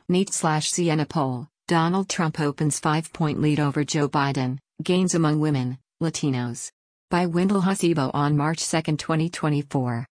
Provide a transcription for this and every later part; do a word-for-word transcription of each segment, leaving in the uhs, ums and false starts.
Neat slash Siena poll, Donald Trump opens five-point lead over Joe Biden, gains among women, Latinos. By Wendell Hasibo on March second, twenty twenty-four.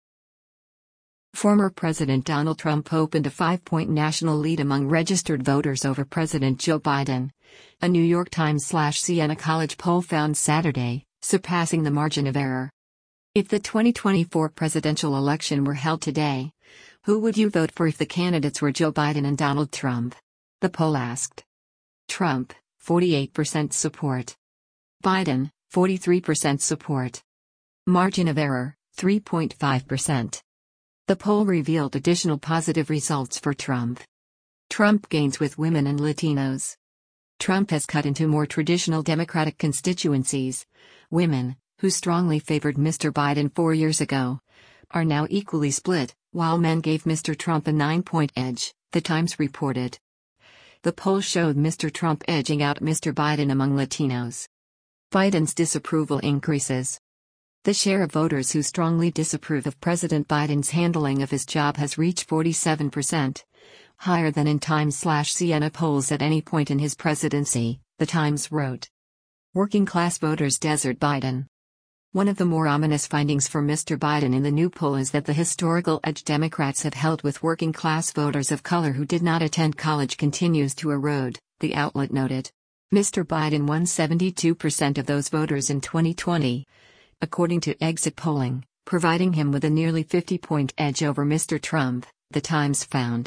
Former President Donald Trump opened a five-point national lead among registered voters over President Joe Biden. A New York Times slash Siena College poll found Saturday, surpassing the margin of error. If the twenty twenty-four presidential election were held today, who would you vote for if the candidates were Joe Biden and Donald Trump? The poll asked. Trump, forty-eight percent support. Biden, forty-three percent support. Margin of error, three point five percent. The poll revealed additional positive results for Trump. Trump gains with women and Latinos. Trump has cut into more traditional Democratic constituencies. Women, who strongly favored Mister Biden four years ago, are now equally split, while men gave Mister Trump a nine-point edge, The Times reported. The poll showed Mister Trump edging out Mister Biden among Latinos. Biden's disapproval increases. The share of voters who strongly disapprove of President Biden's handling of his job has reached forty-seven percent, higher than in Times-Siena polls at any point in his presidency, The Times wrote. Working-class voters desert Biden. One of the more ominous findings for Mister Biden in the new poll is that the historical edge Democrats have held with working-class voters of color who did not attend college continues to erode, the outlet noted. Mister Biden won seventy-two percent of those voters in twenty twenty, according to exit polling, providing him with a nearly fifty-point edge over Mister Trump, The Times found.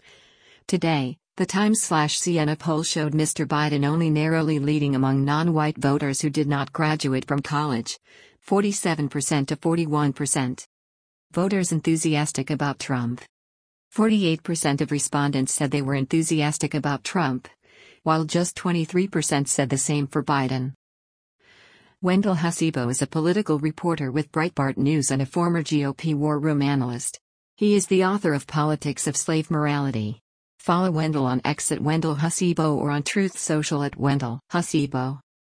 Today, the Times-Siena poll showed Mister Biden only narrowly leading among non-white voters who did not graduate from college, forty-seven percent to forty-one percent. Voters enthusiastic about Trump. forty-eight percent of respondents said they were enthusiastic about Trump, while just twenty-three percent said the same for Biden. Wendell Hasibo is a political reporter with Breitbart News and a former G O P war room analyst. He is the author of Politics of Slave Morality. Follow Wendell on X at Wendell Hasibo or on Truth Social at Wendell Hasibo.